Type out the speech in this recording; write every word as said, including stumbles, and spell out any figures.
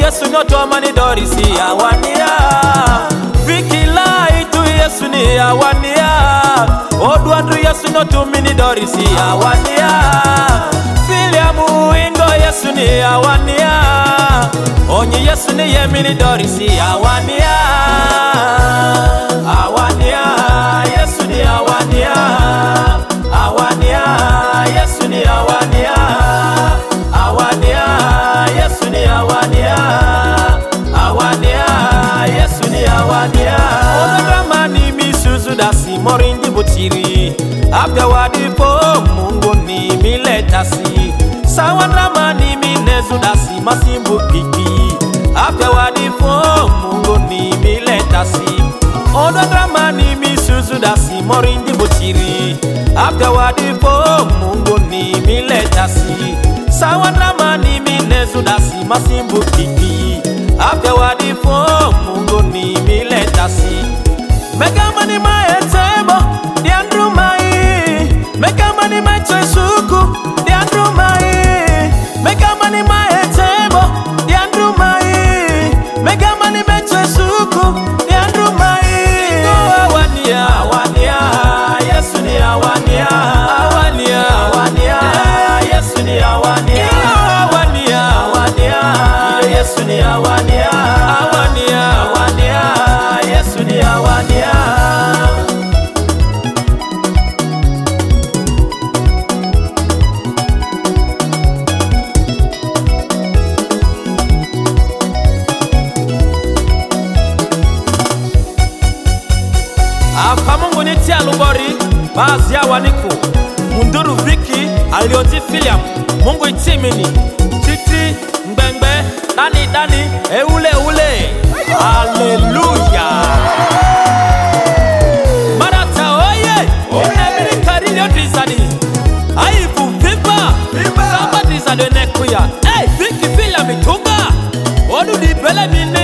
Yesu nyoto mani dorisi awania. Vikila itu Yesu ni awania. Odu andru Yesu nyoto mini dorisi awania. Filiamu ingo Yesu ni awania. Onye Yesu ni yemini dorisi awania. Awania, Yesu ni awania. Awania, Yesu ni awania. Awania, Yesu ni awania. Awania, Yesu ni awania. Odagrama ni misuzu dasi morindi butiri. Apya wadipo Mungu ni miletasi. Sawandrama ni minezu dasi masimbu kiki. Apya wadipo Mungu ni miletasi. Odagrama ni misuzu dasi morindi butiri. Apya wadipo Mungu ni miletasi. Sawandrama ni minezu dasi masimbu kiki. Apya wadipo Mungu ni miletasi. Megama ni maetebo di andru mai. Megama ni machoisuku di andru mai. Megama ni maetebo di andru mai. Megama ni machoisuku di andru mai. Awania, awania, Yesu ni awania. Awania, awania, Yesu ni awania. Awania, awania, Yesu ni awania. Awania, awania, Yesu ni awania. Apa Mungu ni tia lubori bazi ya waniku. Munduru Viki alioti Filiam Mungu itimini. Titi mbembe dani dani eule ule. Hallelujah. Marata oye. Emiri karilio drizani. Aibu vipa. Samba drizani nekuya. Hey, Viki Filiam itunga. Odu di bele mine.